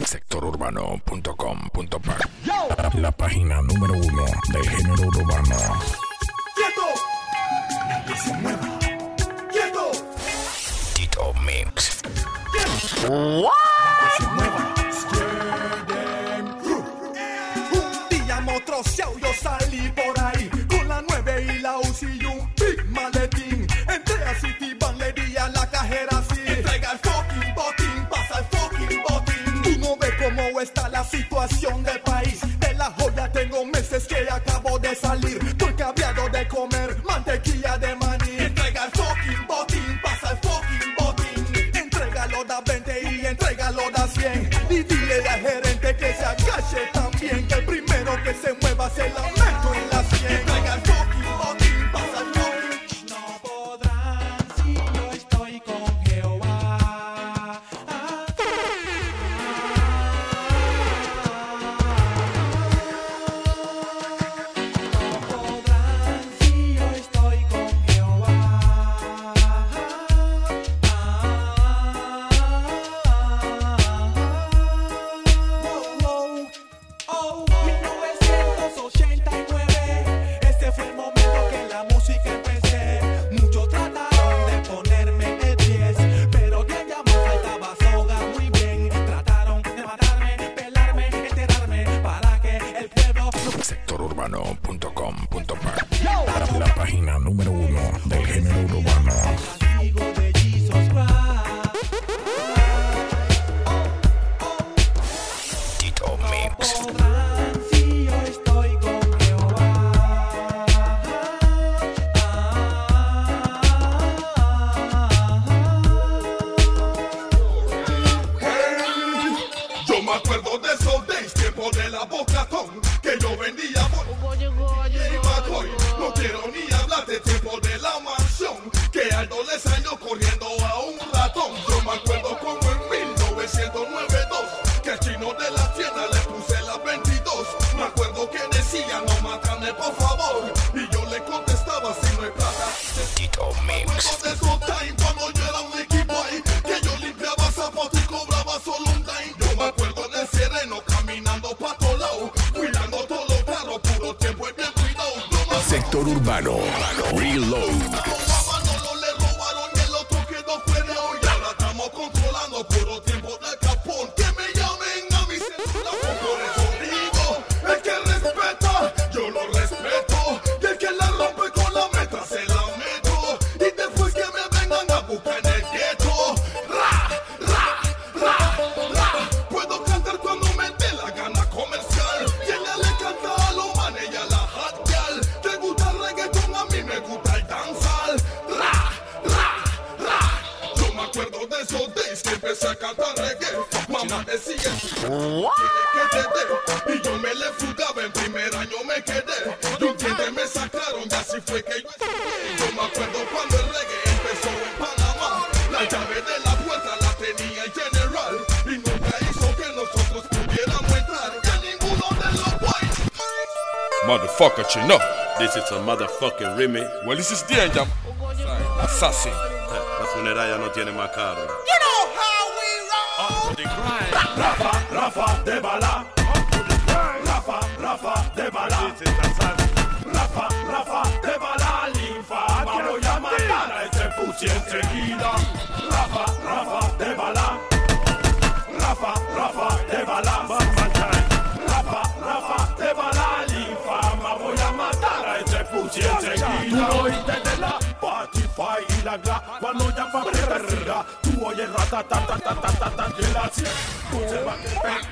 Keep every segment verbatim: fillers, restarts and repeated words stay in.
sector urbano punto com punto p a, la página número uno del género urbano. ¡Quieto! ¡Que se mueva! ¡Quieto! Tito Mix. ¡Quieto! ¡Que se mueva! Un día motroceado yo salí por ahí con la nueve y la U C I y un big maletín. Entré a Citibank, le di a la cajera así: entrega el fucking botín, pasa el fucking botín. Tú no ves cómo está la situación del país. De la joya tengo meses que acabo de salir. Estoy cabreado de comer mantequilla de maní. Entrega el fucking botín, pasa el fucking botín. Entrégalo da veinte y entrégalo da cien. Y dile al gerente que se agache también, que el primero que se mueva se la meto en la cien. Entrega el fucking botín, pasa el fucking. No podrán si yo estoy con Jehová. No podrán si yo estoy con Jehová. Oh, oh, mil novecientos ochenta y nueve, este fue el momento que en la música empecé. Muchos trataron de ponerme de pies, pero yo ya me faltaba soga muy bien. Trataron de matarme, pelarme, enterrarme, para que el pueblo sector urbano punto com punto p a, la página número uno del género urbano. castigo de Jesus Christ. Tito Mix. Podrán si yo estoy con Jehová. Yo me acuerdo de esos days, tiempo de la bocatón, que yo vendía por y Macoy. No quiero ni hablar de tiempo de la mansión, que Aldo le salió corriendo a un ratón. Yo me acuerdo como en mil novecientos noventa y dos, que al chino de la tienda le puse la veintidós. Me acuerdo que decía: no mátame por favor, y yo le contestaba: si no hay plata. Tito Mix. De esos time cuando yo era un equipo ahí, que yo limpiaba zapatos y cobraba solo un dime. Yo me acuerdo en el sereno caminando pa' todos lados, cuidando todo lo claro, puro tiempo y bien cuidado. Yo me Sector urbano. Reload. Manolo le robaron y el otro quedó fuera. Y ahora estamos controlando puro tiempo de capón. Que me llamen a mi celular. Por eso digo, el que respeta, yo lo respeto. Y el que la rompe con la meta se la meto. Y después que me vengan a buscar en el gueto. Ra, ra, ra, ra. Puedo cantar cuando me dé la gana comercial. Y ella le canta a los manes y a la hot girl. ¿Te gusta el reggaetón? A mí me gusta el danzal. Ra, ra, ra. Yo me acuerdo de esos days que empecé a cantar reggae. Mamá decía: que te dé. Y yo me le fugaba, en primer año me quedé. Y un cliente me sacaron y así fue que yo estudié. Yo me acuerdo cuando el reggae empezó en Panamá. La llave de la puerta la tenía el general. Y nunca hizo que nosotros pudiéramos entrar. Y a ninguno de los whites. Motherfucker, you know. This is a motherfucking remix. Well, this is Danger. Assassin. La funeraria no tiene más carro. You know how we roll. Up to the grind. Rafa, Rafa de bala. Rafa, Rafa de bala. This is Assassin. Rafa, Rafa de bala. Linfa, voy a matar a ese pussy enseguida. Rafa, Rafa de bala. Rafa, Rafa de bala. Rafa, Rafa de bala. Linfa, voy a matar a ese pussy enseguida. Tú oíste de la Spotify y la gla. Cuando ya va a perder, tú oyes ratatatatatatatata de la cien. Se va a quedar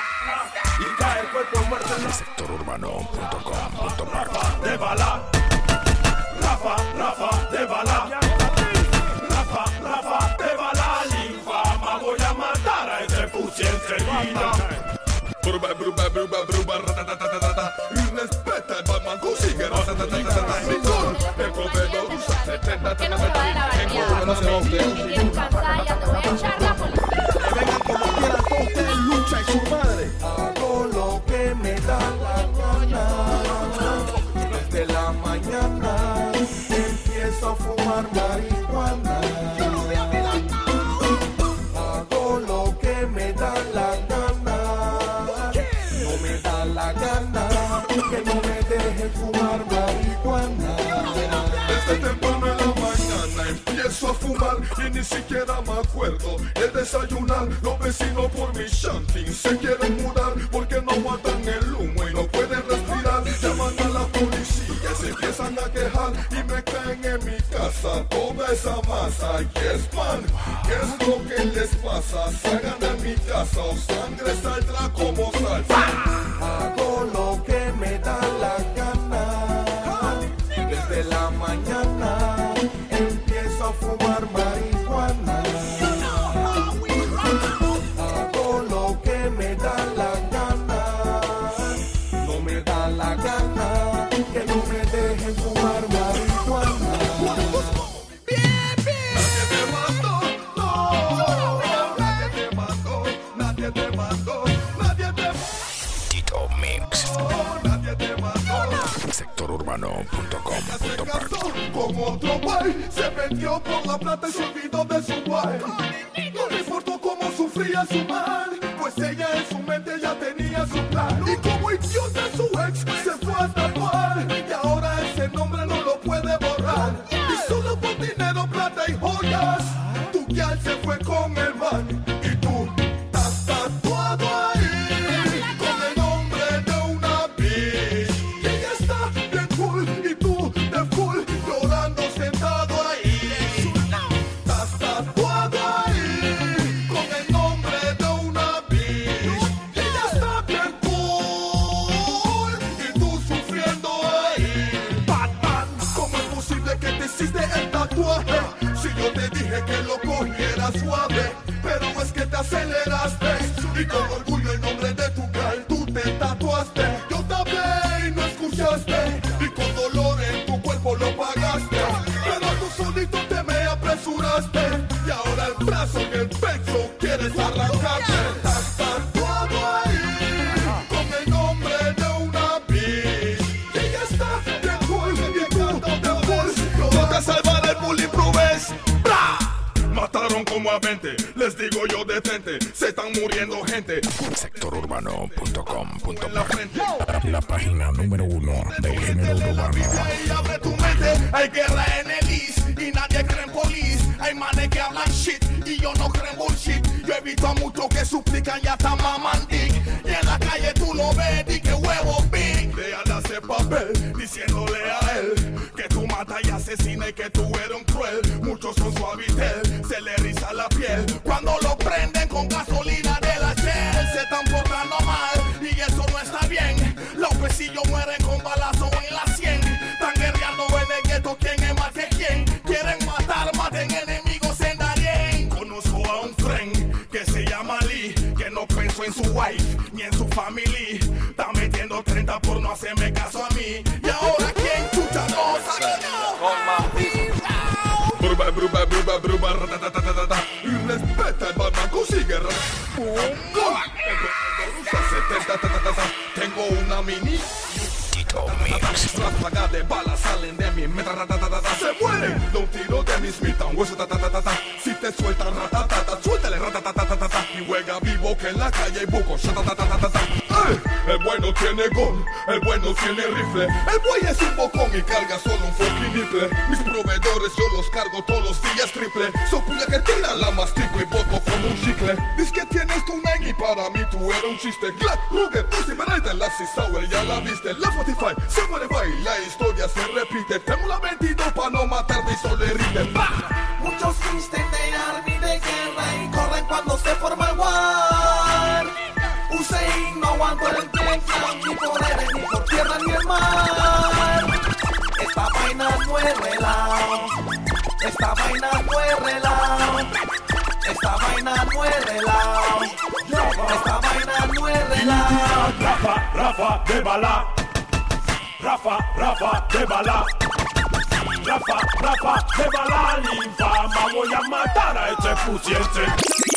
y cae el cuerpo muerto en la sector urbano punto com punto p a. de bala. Rafa, Rafa de bala. Rafa, Rafa de bala. Linfama, voy a matar a ese pussy enseguida. Bruba, bruba, bruba, bruba, ratatatatata. Y respeta el Batman, consigue ratatatatata. Nicole, el proveedor usa setenta. Que no se va de la barriada. Si tienes cansada, ya te voy a echar la policía. Que vengan como quieran, todos tienen lucha y su madre. Hago lo que me da la gana. Desde la mañana empiezo a fumar marihuana. Hago lo que me da la gana. fumar y ni siquiera me acuerdo de desayunar. Los vecinos por mi shanty se quieren mudar porque no aguantan el humo y no pueden respirar. Llaman a la policía, se empiezan a quejar y me caen en mi casa toda esa masa. Yes man, ¿qué es lo que les pasa? Salgan de mi casa o sangre saldrá como salsa. Hago lo que me da la gana. Desde la mañana empiezo a fumar marihuana. Hago lo que me da la gana. No me da la gana que no me dejen fumar marihuana. Nadie te mandó, no. Nadie te mandó, nadie te mandó, nadie te Tito Mix. mandó, nadie te mandó. sector urbano punto com punto Se par. casó con otro guay, se metió por la plata y se olvidó de su guay. No le importó cómo sufría su mal, pues ella en su mente ya tenía su plan. Y como idiota su ex se fue a tatuar, y ahora ese nombre no lo puede borrar. Y solo por dinero, plata y joyas, tu guial se fue con el man. Y tú estás tatuado ahí, con el nombre de una bitch. Y ella está bien cool, y tú de full, llorando sentado ahí. Estás tatuado ahí, con el nombre de una bitch. Y ella está bien cool, y tú sufriendo ahí. Batman, ¿cómo es posible que te hiciste el tatuaje? Si yo te dije que lo cogiera suave, pero es que te aceleraste. Y con orgullo el nombre de tu gal tú te tatuaste. Yo te hablé y no escuchaste, y con dolor en tu cuerpo lo pagaste. Pero tú solito te me apresuraste, y ahora el brazo y el pecho quieres arrancarte. Estás tatuado ahí, con el nombre de una bitch. Y ella está bien cool, y tú de full. Toca salvar el bullying Proves. Mataron como a veinte, les digo yo detente, se están muriendo gente. sector urbano punto com punto En la par. frente. La página número uno del género urbano. Y abre tu mente, hay guerra en el East y nadie cree en police. Hay manes que hablan shit y yo no creo en bullshit. Yo he visto a muchos que suplican y hasta maman dick. Y en la calle tú lo ves y que huevo big. Dejan hacer papel diciéndole a él que tú matas y asesinas y que tú eres un cruel. Muchos son su habitel, se le riza la piel cuando lo prenden con gasolina de la Shell. Se están portando mal y eso no está bien. Los pesillos mueren con balazo en la sien. Están guerreando en el gueto, quién es más que quién. Quieren matar, maten enemigos en Darien. Conozco a un friend que se llama Lee, que no pensó en su wife ni en su family. Está metiendo treinta por no hacerme caso a mí. Y ahora quién chucha no sabe. Bruba, bruba, bruba, bruba, ratatatatata. Y respeta el Batman, consigue ra- setenta, tatatata. Tengo una mini. Tito Mix. Ráfagas de balas salen de mi meta, ratatatata. Se mueren de un tiro de mi Smith and Wesson, tatatata. Si te sueltan ratatata, suéltale ratatatata. Y juega vivo que en la calle hay buco, shatatatata. ¡Ey! El bueno tiene gol, el bueno tiene rifle. El buey es un bocón y carga solo un fucking nipple. Mis proveedores yo los cargo todos los días triple. So puya que tira la mastico y boto como un chicle. Dice que tienes tu nine y para mí tú eres un chiste. Glad, Ruger, Pussy, Benita, la Sour, ya la viste. La Spotify, se muere va y la historia se repite. Tengo la veintidós pa' no matarte y solo derrite. Muchos visten de army de guerra y corren cuando se forma el war. Hussein no aguantó el Vietnam ni por aire, ni por tierra, ni el mar. Esta vaina no es relajo, esta vaina no es relajo, esta vaina no es relajo, esta vaina no es relajo. Rafa, Rafa de bala. Rafa, Rafa de bala. Rafa, Rafa de bala. Infama, voy a matar a este pusiente.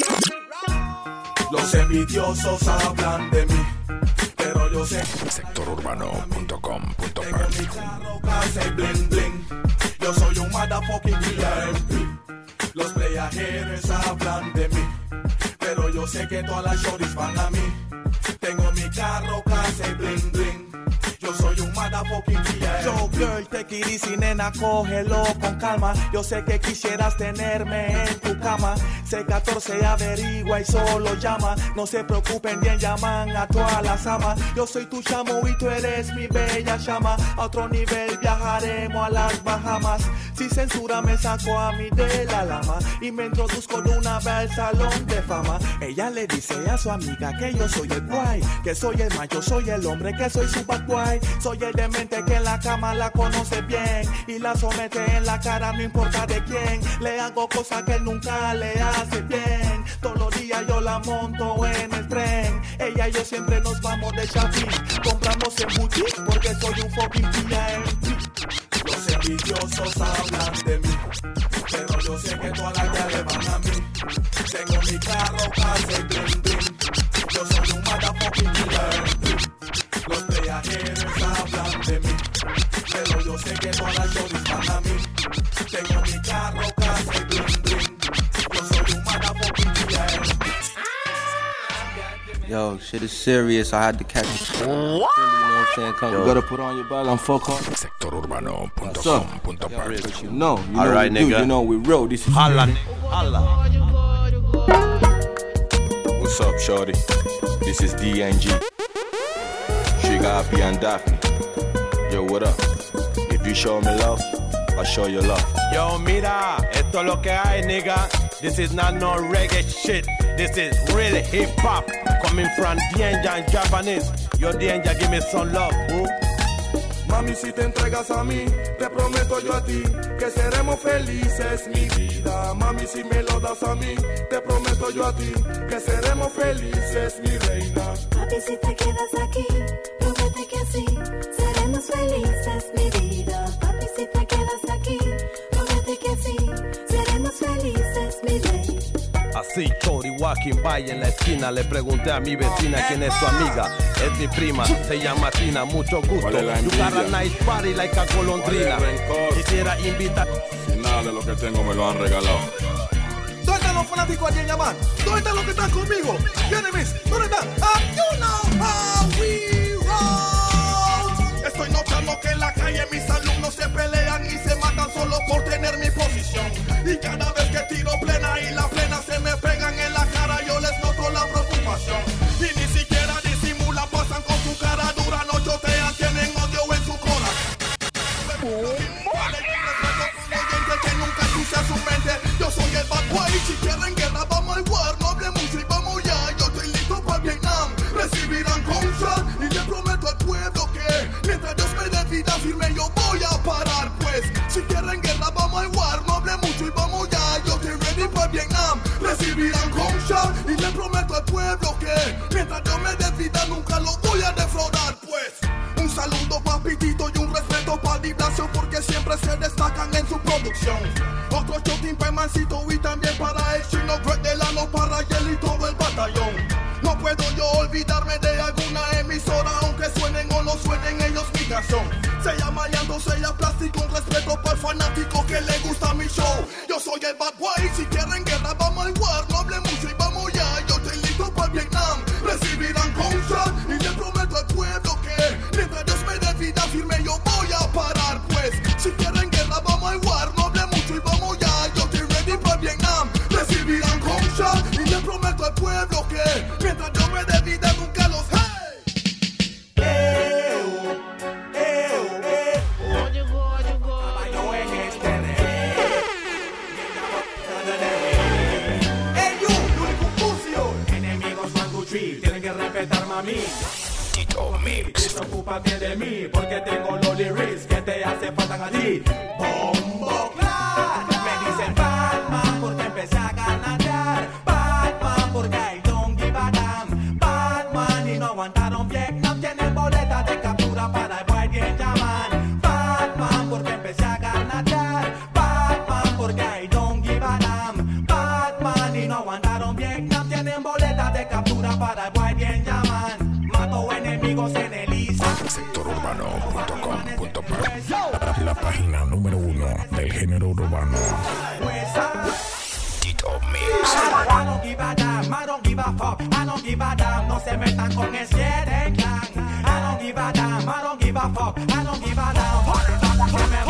Los envidiosos hablan de mí, pero yo sé sector urbano punto com punto tengo par. mi carro clase bling bling. Yo soy un motherfucking V I P. Los playajeros hablan de mí, pero yo sé que todas las shorties van a mí. Tengo mi carro clase bling bling. Yo soy un motherfucking V I P. Yo girl, te take it easy, nena, cógelo con calma. Yo sé que quisieras tenerme en tu cama. C catorce averigua y solo llama. No se preocupen, bien llaman a todas las amas. Yo soy tu chamo y tú eres mi bella llama. A otro nivel viajaremos a las Bahamas. Si censura me saco a mí de la lama y me introduzco de una vez al salón de fama. Ella le dice a su amiga que yo soy el guay, que soy el macho, soy el hombre, que soy super guay. Soy el demente que en la cama la conoce bien y la somete en la cara, no importa de quién. Le hago cosas que él nunca le hace bien. Todos los días yo la monto en el tren. Ella y yo siempre nos vamos de shopping. Compramos en boutique porque soy un fucking P M. Los envidiosos hablan de mí, pero yo sé que todas las que le van a mí. Tengo mi carro que hace bling bling. Yo soy un motherfucking killer. Los viajeros hablan de mí, pero yo sé que todas las shorties van a mí. Tengo mi carro que hace bling bling. Yo soy un motherfucking killer. Yo, shit is serious. I had to catch it. What? You know what I'm saying? Come You on. gotta put on your ball and fuck on. sector urbano punto com punto par. You know, you know Alright, we do. nigga. You know we real. This is Holla, holla. What's up, shorty? This is D N G. Sugar Happy and Daphne. Yo, what up? If you show me love, I'll show you love. Yo, mira, esto es lo que hay, nigga. This is not no reggae shit. This is real hip hop coming from Danger in Japanese. Yo, Danger, give me some love, boo. Mami, si te entregas a mí, te prometo yo a ti que seremos felices, mi vida. Mami, si me lo das a mí, te prometo yo a ti que seremos felices, mi reina. Papi, si te quedas aquí, promete que así seremos felices, mi vida. Papi, si te quedas aquí, promete que así seremos felices, mi rey. Así, Chori walking by en la esquina. Le pregunté a mi vecina quién es su amiga. Es mi prima, se llama Tina, mucho gusto. ¿Cuál es la You got a envidia? nice party like a golondrina. ¿Cuál es el rencor? Quisiera invitar. Y nada de lo que tengo me lo han regalado. ¿Dónde están los fanáticos allí en Yaman? ¿Dónde están los que están conmigo? Enemies, ¿dónde están? Ah, you know how we roll. Estoy notando que en la calle mis alumnos se pelean y se matan solo por tener mi posición. Y cada vez que tiro plena y la plena se me pegan en la cara, yo les noto la preocupación. Y ni siquiera disimulan, pasan con su cara dura, no chotean, tienen odio en su corazón. Que nunca ensucia su mente. Yo soy el bad boy. Si quieren guerra, vamos al war. No hable mucho y vamos ya. Yo estoy listo para Vietnam. Recibirán gunshot y le prometo al pueblo que mientras Dios me dé vida firme, yo voy a parar. Pues si quieren guerra, vamos al war. No hable mucho y vamos ya. Yo estoy ready para Vietnam. Recibirán gunshot y le prometo al pueblo que mientras Dios me dé vida nunca lo voy a defraudar. Pues un saludo pa' Pitito y un respeto pa' Diblacio porque siempre se destacan en su producción. Otro shoting pa' Mancito y también para el chino Greg Delano, para Yel y todo el batallón. No puedo yo olvidarme de alguna emisora, aunque suenen o no suenen ellos mi canción. Se llama Yando, se llama Plástico, un respeto para el fanático que le gusta mi show. Yo soy el bad boy, si quieren guerra vamos al war. No hable mucho y vamos ya, yo estoy listo para Vietnam. Recibirán gunshot y le prometo al pueblo que mientras Dios me dé vida firme yo voy a parar. Pues si quieren guerra vamos al war. No hable mucho y vamos ya, yo estoy ready para Vietnam. Recibirán gunshot y le prometo al pueblo que mientras Dios me dé vida nunca los hey. Eo, eo, eo. Caballo en este rey. Ey, you, you único sucio. Enemigos van to treat, tienen que respetarme a mí. Tito Mix. Desocúpate de mí, porque tengo los lyrics que te hace falta a ti. Bombo Clat. Me dicen Batman porque empecé a gananciar. Batman porque I don't give a damn. Batman y no aguantaron Vietnam. Tienen boleta de captura para el boy bien llaman. Batman porque empecé a gananciar. Batman porque I don't give a damn. Batman y no aguantaron Vietnam. Tienen boleta de captura para el boy bien llaman. Mato enemigos en el I S A. sector urbano punto com punto par. La página número uno del género urbano. Tito Mix. I don't give a damn, I don't give a fuck, I don't give a damn. No se metan con el siete clan. I don't give a damn, I don't give a fuck, I don't give a damn. Que me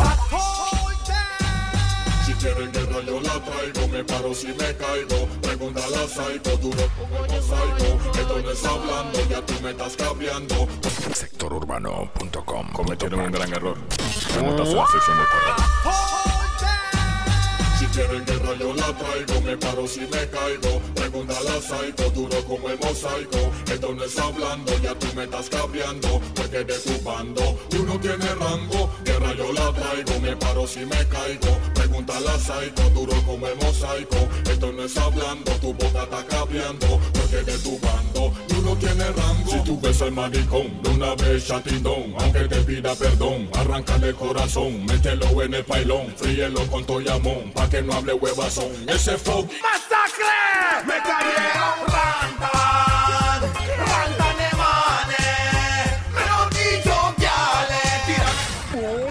guerra yo la traigo, me paro si me caigo. Pregúntale a Psycho, duro como el mosaico. Esto no es hablando, ya tú me estás cambiando. sector urbano punto com. Cometieron un gran error. Montaste la sección de terror. Si quieren guerra yo la traigo, me paro si me caigo. Pregúntale a Psycho, duro como el mosaico. Esto no es hablando, ya tú me estás cambiando. Porque de tu bando uno tiene rango. Guerra yo la traigo, me paro si me caigo. Pregúntale a Psycho, duro como el mosaico. Esto no es hablando, tu boca está cambiando. Porque de tu bando uno tiene rango. Si tú ves al maricón, de una vez chatindón. Aunque te pida perdón, arráncale el corazón. Mételo en el pailón, fríelo con toyamón. Pa' que no hable huevazón, ese foggy ¡Masacre! Me cayeron rantan, rantan de manes. Mejor dicho, viales, tiran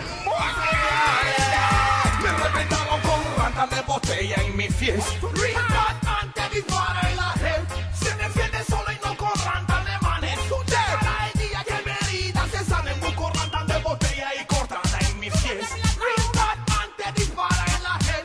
me reventaron con rantan de botella en mi fiesta. Rantan antes dispara en la red. Se defiende solo y no con rantan de manes. Cada día que me heridas se salen, busco rantan de botella y cortada en mi fiesta. Rantan antes dispara en la red.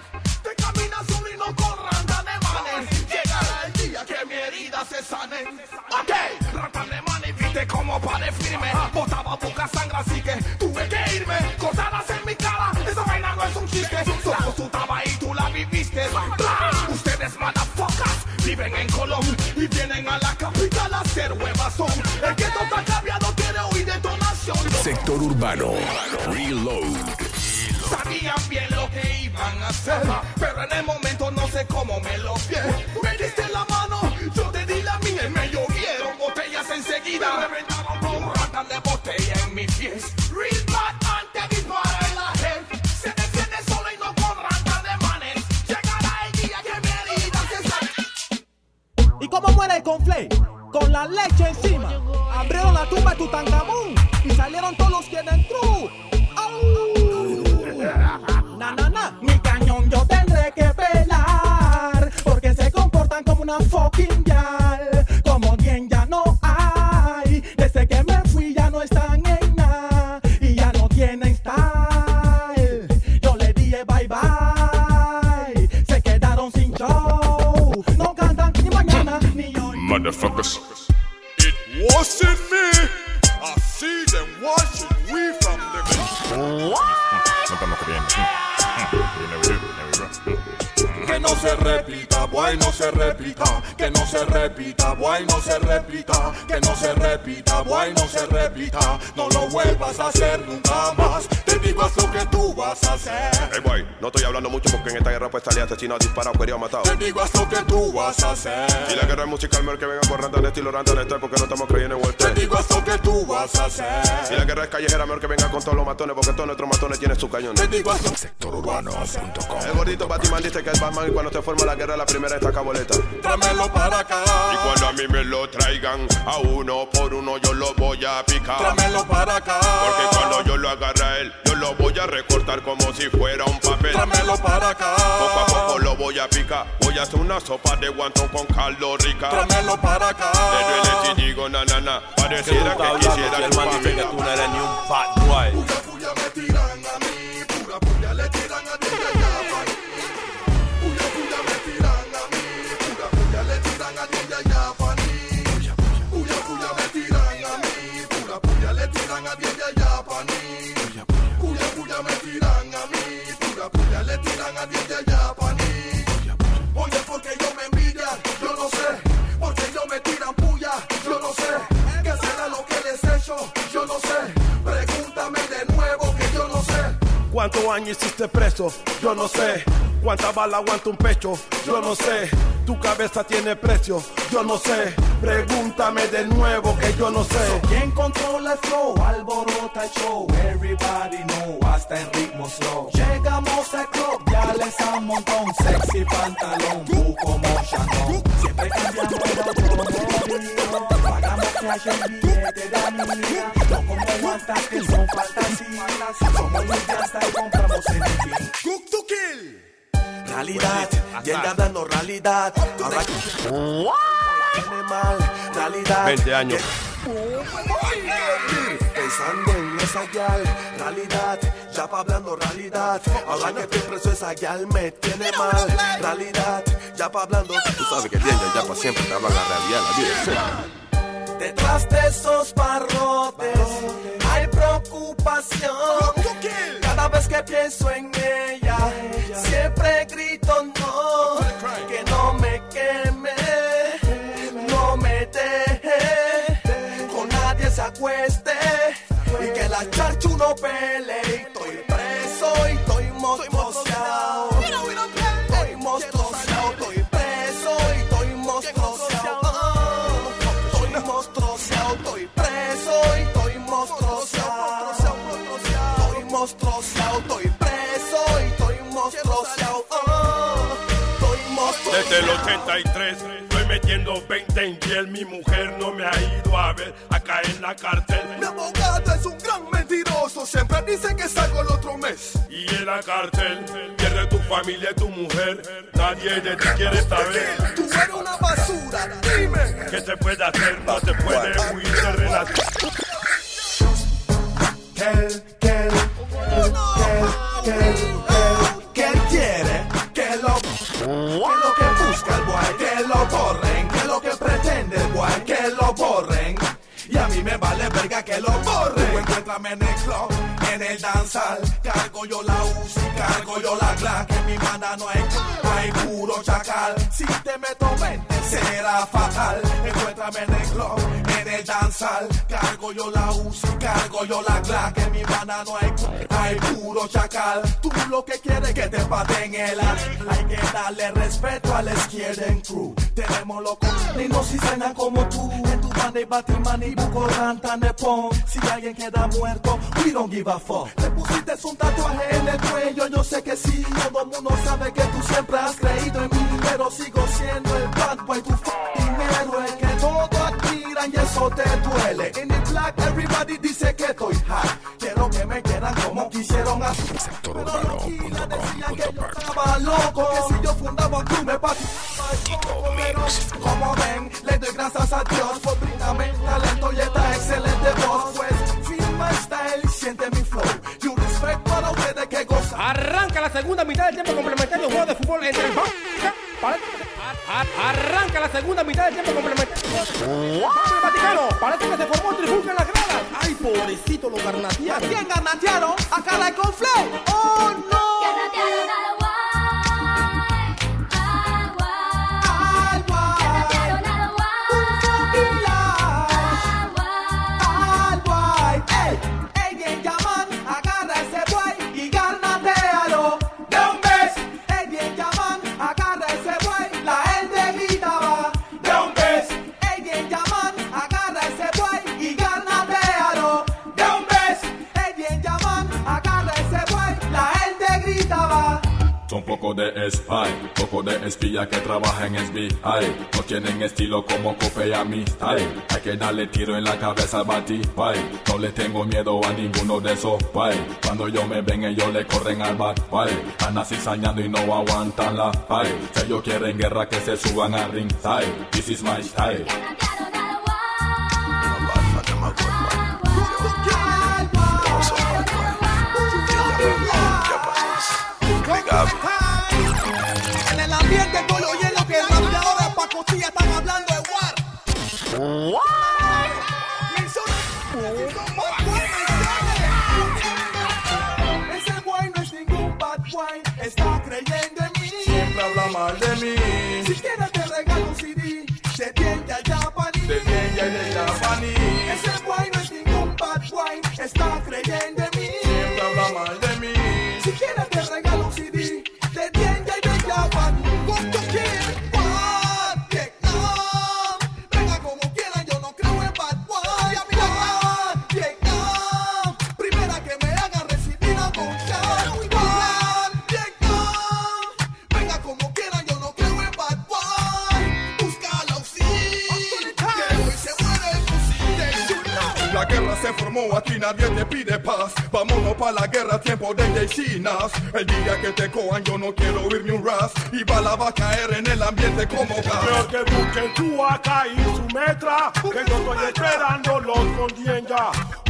Se sanen. Ok, ratan de manes, viste como pared firme. Botaba poca sangre, así que tuve que irme. Cortadas en mi cara, esa vaina no es un chiste. Solo tú estabas ahí, tú la viviste. Ustedes motherfuckers viven en Colón y vienen a la capital a hacer huevazón. El que todo está cambiado quiere oír detonación. Sector urbano, reload. Sabían bien lo que iban a hacer, pero en el momento no sé cómo me lo fié. Me diste la mano, yo te di la mía y me llovieron botellas enseguida. Me reventaron con ratan de botella en mi fiesta. Real bad antes dispara en la head. Se defiende solo y no con ratan de manes. Llegará el día que mi herida se sale. ¿Y cómo muere el conflay? Con la leche encima. Abrieron la tumba de Tutankamón y salieron todos los que dentro. Na, na, na. Mi cañón yo tendré que pelar, porque se comportan como una fucking yal. Como bien ya no hay. Desde que me fui ya no están en nada y ya no tienen style. Yo le dije bye bye, se quedaron sin show. No cantan ni mañana ni hoy. Motherfuckers. It wasn't me. I see them watching we from the No estamos creyendo. Que no se repita, boy, no se repita. Que no se repita, boy, no se repita. Que no se repita, boy, no se repita. No lo vuelvas a hacer nunca más. Te digo es lo que tú vas a hacer. Hey boy, no estoy hablando mucho porque en esta guerra pues salía asesinado, disparado, querido, matado. Te digo es lo que tú vas a hacer. Y la guerra es musical, mejor que venga por rantan estilo rantan este porque no estamos creyendo en Walter. Te digo es lo que tú vas a hacer. Y la guerra es callejera, mejor que venga con todos los matones porque todos nuestros matones tienen sus cañones. Te digo es lo sector urbano punto com. El gordito Batman dice que es Batman y cuando se forma la guerra la primera estaca boleta. Tráemelo para acá. Y cuando a mí me lo traigan, a uno por uno yo lo voy a picar. Tráemelo para acá. Porque cuando yo lo agarre a él, yo lo voy a recortar como si fuera un papel. Tráemelo para acá. Poco a poco lo voy a picar. Voy a hacer una sopa de guantón con caldo rica. Tráemelo para acá. Le duele si digo na na na. Pareciera que quisiera el man dice que tú no eres ni un fat boy. Puya puya me tiran a mí. Pura puya le tiran a ti y allá pa' mí. Puya puya me tiran a mí. Pura puya le tiran a ti y allá pa' mí. Puya puya me tiran a mí. Pura puya le tiran a ti y allá pa' mí. Puya puya me tiran a mí. Pura puya le tiran a ti y allá pa' mí. Oye, porque yo me envidian, yo no sé. Porque yo me tiran puya, yo no sé. ¿Qué será lo que les he hecho? Yo no sé. Pregúntame de nuevo que yo no sé. ¿Cuántos años hiciste preso? Yo no sé. ¿Cuánta bala aguanta un pecho? Yo no sé. Tu cabeza tiene precio, yo no sé. Pregúntame de nuevo que yo no sé. ¿Quién controla el flow? Alborota el show. Everybody know, hasta en ritmo slow. Llegamos al club, ya les a un montón. Sexy pantalón, tú como Shannon. Siempre cambiamos el automóvil. Pagamos cash en billete de amiga. No como guantas que son fantasías. Somos limpias y compramos en el fin. Cook to kill. Realidad, viene hablando realidad. Ahora tiene mal, realidad. veinte años. pensando en esa guial, realidad, ya pa' hablando realidad. Ahora que estoy preso esa guial me tiene mal, realidad, ya pa' hablando. Tú sabes que el día ya pa' siempre te habla la realidad, la vida. Detrás de esos barrotes hay preocupación. Cada vez que pienso en ella, siempre grito no, que no me queme, no me deje, con nadie se acueste y que la charchu no pele. Estoy preso y estoy mostroseado, estoy mostroseado, estoy preso y estoy mostroseado. Estoy preso y estoy mostroseado. Estoy mostroseado, estoy preso y estoy mostroseado. Estoy mostroseado. Desde el ochenta y tres estoy metiendo veinte en piel. Mi mujer no me ha ido a ver acá en la cárcel. Mi abogado es un gran mentiroso, siempre dice que salgo el otro mes. Y en la cárcel pierde tu familia y tu mujer. Nadie de ti quiere saber. Tú eres una basura, dime. ¿Qué se puede hacer? No se puede huir de relación. Kel, Kel, Kel, Kel, Kel, Kel quiere que lo, que lo que busca el boy, que lo borren, que lo que pretende el boy, que lo borren. Y a mí me vale verga que lo borren. Tú encuéntrame en el club, en el danzal. Cargo yo la Uzi, cargo yo la Glock. En mi mana no hay, hay puro chacal. Si te meto mente será fatal. Encuéntrame en el club, en el danzal. Cargo yo la Uzi, cargo yo la Glock. En mi mana no hay, hay puro chacal. Tú lo que quieres es que te paten el as. Hay que darle respeto a la izquierda en crew. Tenemos locos, ni no si suenan como tú. En tu banda y Batman y Buco Ranta Nepón. Si alguien queda muerto, we don't give a fuck. Te pusiste un tatuaje en el cuello, yo sé que sí. Todo el mundo sabe que tú siempre has creído en mí. Pero sigo siendo el bad boy, tu f***ing héroe que todos admiran y eso te duele. En el black everybody dice que estoy high. Quiero que me quieran como quisieron hacer. Pero los gilas decían que yo estaba loco, que si yo fundaba un club me patinaba. Pero como ven, le doy gracias a Dios por brindarme talento y esta excelente voz. Pues feel my style, siente mi flow y un respeto para ustedes que gozan. Arranca la segunda mitad del tiempo complementario, juego de fútbol entre el Arranca la segunda mitad del tiempo complementario. El Vaticano, parece que se formó un trifulca en las gradas. Ay, pobrecito, lo garnatearon. ¿A quién garnatearon? A cara de conflay. Oh no. Garnatearon a la guay. Son poco de spy, poco de espía que trabaja en S B I. No tienen estilo como Cope y a mi style. Hay que darle tiro en la cabeza al Batipay. No le tengo miedo a ninguno de esos pay. Cuando yo me ven ellos le corren al Batpay. Andan cizañando y no aguantan la pay. Si ellos quieren guerra que se suban al ringside. This is my style. En el ambiente estoy oyendo que el rapeador de pacotilla están hablando de war. Ese boy no es ningún bad boy, está creyendo en mí. Siempre habla mal de mí. Si quieres te regalo un C D de bien ya japonés. De bien ya de japonés. Ese boy no es ningún bad boy, está creyendo en mí. Siempre habla mal de mí. Si quieres te regalo un C D de bien ya de Japan. Con tu kid, Bad Vietnam. Venga como quieran, yo no creo en bad boy. Bad Vietnam. Primera que me hagan recibir a Bad Vietnam. Venga como quieran, yo no creo en bad boy. Búscalo sí, que hoy se muere el fusil. La guerra se formó, aquí nadie te pide paz. Vámonos pa' la guerra, tiempo de Yesinas. El día que te cojan yo no quiero oírme un ras. Y bala va a caer en el ambiente como gas. Creo que busquen su A K y su metra, que yo estoy esperando los con ya. Busquen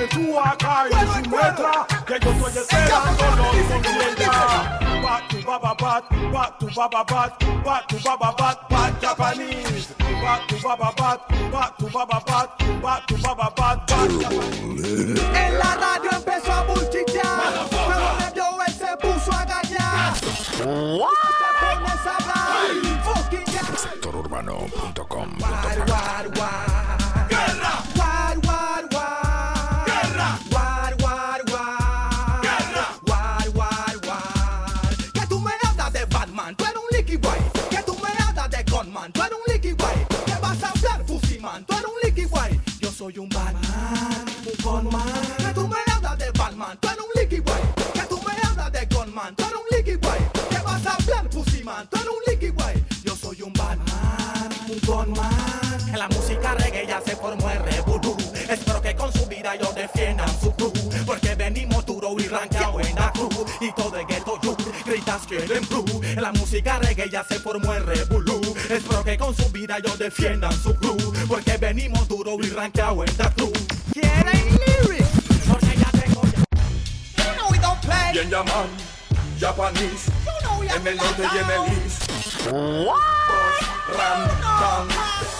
tú acá y su letra, que yo estoy esperando con ella. Bat to baba bat, bat to baba bat, bat to baba bat, bat Japanese. Bat to baba bat, bat to baba bat, bat to baba bat, bat Japanese. En la radio empezó a buchichear, pero me vio él se puso a gallar. Te pones a hablar, fucking ya. sector urbano punto com. War, war, war. Guerra. War, war, war. Guerra. War, war, war. Guerra. War, war, war. Que tú me hablas de Batman, tú eres un licky white. Que tú me hablas de Gunman, tú eres un licky white. Que vas a hablar Pussy Man, tú eres un licky white. Yo soy un Batman, un Gunman. Que tú me hablas de Batman, tú eres un licky white. Que tú me hablas de Gunman, tú eres un licky white. Que vas a hablar Pussy Man, tú eres un licky white. Yo soy un Batman, un Gunman. En la música reggae ya se formó el revolú. Espero que con su vida ellos defiendan su crew, porque venimos duro y ranqueado en la cruz. Y todo el ghetto youth gritas quieren blue. En la música reggae ya se formó el revolú. Espero que con su vida ellos defiendan su crew, porque venimos duro y ranqueado en la cruz. ¿Quieren lyrics? Porque ya tengo ya. You know we don't play. Bien llaman, Japanese. You know we En el norte y en el east. What? Ram, ram.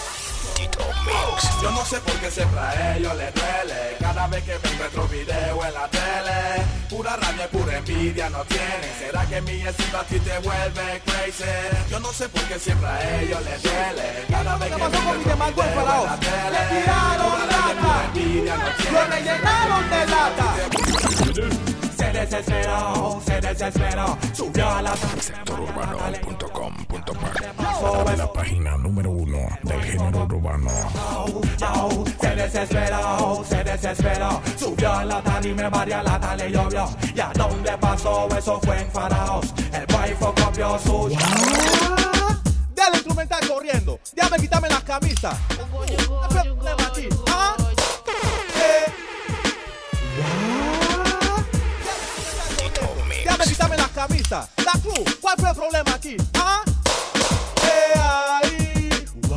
Yo no sé por qué siempre a ellos les duele cada vez que ven nuestro video en la tele. Pura rabia y pura envidia no tienen. ¿Será que mi estilo a ti te vuelve crazy? Yo no sé por qué siempre a ellos les duele cada vez que ven nuestro video en la tele. Le tiraron lata, lo rellenaron de lata. Se desesperó, se desesperó, subió a la sector urbano punto com punto p. La página número uno del género urbano. Se desesperó, se desesperó, subió a la tan y me varias lata le llovió. ¿Y a dónde pasó? Eso fue en Faraos. El waifo copió su Dale instrumental corriendo, déjame quitarme las camisas. ¿Qué problema aquí? ¿Ah? Eh. Déjame quitarme las camisas. La cruz, ¿cuál fue el problema aquí? ¿Ah? Eh, ahí.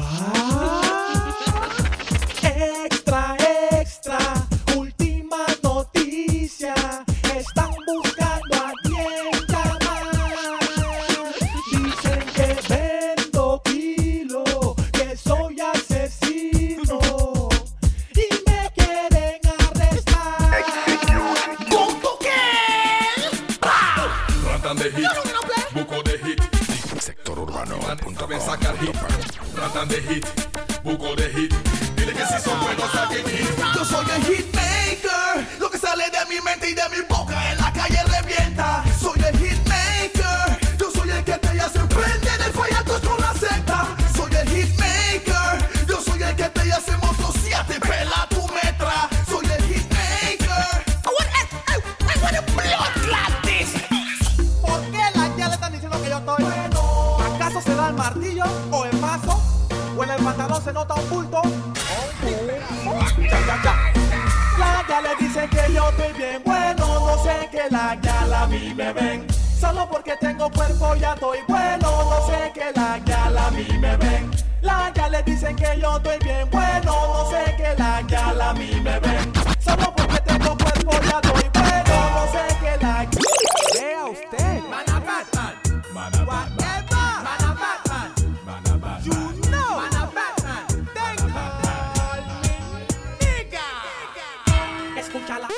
Extra, extra, última noticia. Están buscando a quien llamar. Dicen que vendo kilo, que soy asesino y me quieren arrestar. ¿Cómo qué? Tratan de hit, buco de hit. sector urbano punto com sacar hit. Tratan de hit, buco de hit. Dile que si son buenos saquen hit. Yo soy el hitmaker. Lo que sale de mi mente y de mi boca en la calle revienta. Soy el hitmaker. Yo soy el que te hace prender el fallatos con la secta. Soy el hitmaker. Yo soy el que te hace motociate, pela tu metra. Soy el hitmaker. I want, I, I, I want a blood like this. ¿Por qué las ya le están diciendo que yo estoy bueno? ¿Acaso se da el martillo o el mazo? ¿O en el pantalón se nota un bulto? Ya, ya, ya. La ya le dicen que yo estoy bien bueno. No sé que la ya a mí me ven. Solo porque tengo cuerpo ya estoy bueno. No sé que la ya a mí me ven. La ya le dicen que yo estoy bien bueno. No sé que la ya a mí me ven. Solo porque tengo cuerpo ya estoy bueno. No sé que la ya. Vea usted. Man a Batman. Man a Batman. Man a Batman. Man a Batman. You know. Man a Batman. Tengo. Nigga. Escucha la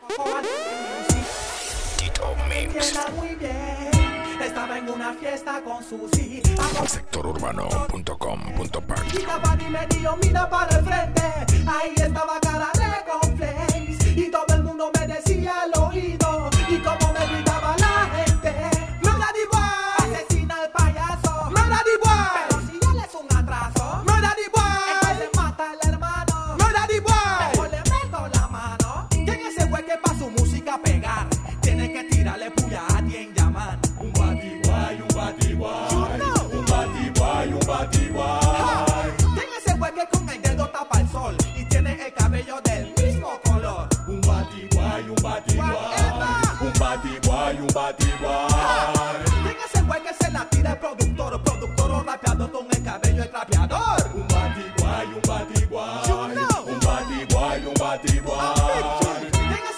entienda muy bien. Estaba en una fiesta con Susi. sector urbano punto com punto p. Mira para y me dio, mira para el frente. Ahí estaba cara de cornflakes. Y todo el mundo me decía al oído. Y como me gritaba la gente. Murder boy, asesina al payaso. Murder boy, pero si él es un atraso. Murder boy, es que se mata al hermano. Murder boy, mejor le meto la mano. ¿Quién es ese güey que pa' su música pegar tiene que tirarle puya a quien llaman? Un bati guay, un bati guay. Un bati guay, un bati guay. ¿Quién es ese güey que con el dedo tapa el sol y tiene el cabello del mismo color? Un bati guay, un bati guay. Un bati guay, un bati guay. ¿Quién es el güey que se la tira el productor? Productor o rapeador con el cabello el trapeador. Un bati guay, un bati guay. Un bati guay, un bati guay. ¿Quién es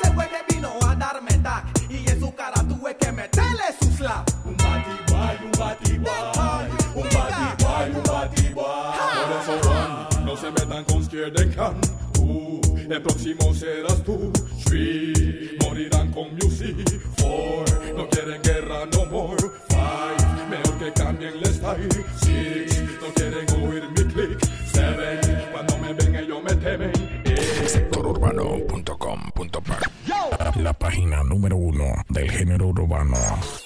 clan. Tú, el próximo serás tú. Three, morirán con music. Four, no quieren guerra no more. Five, mejor que cambien el style. Six, no quieren oír mi click. Seven, cuando me ven ellos me temen. sector urbano punto com punto p a, la página número uno del género urbano.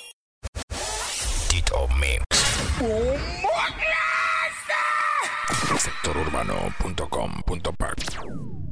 Tito Mix. sector urbano punto com punto p a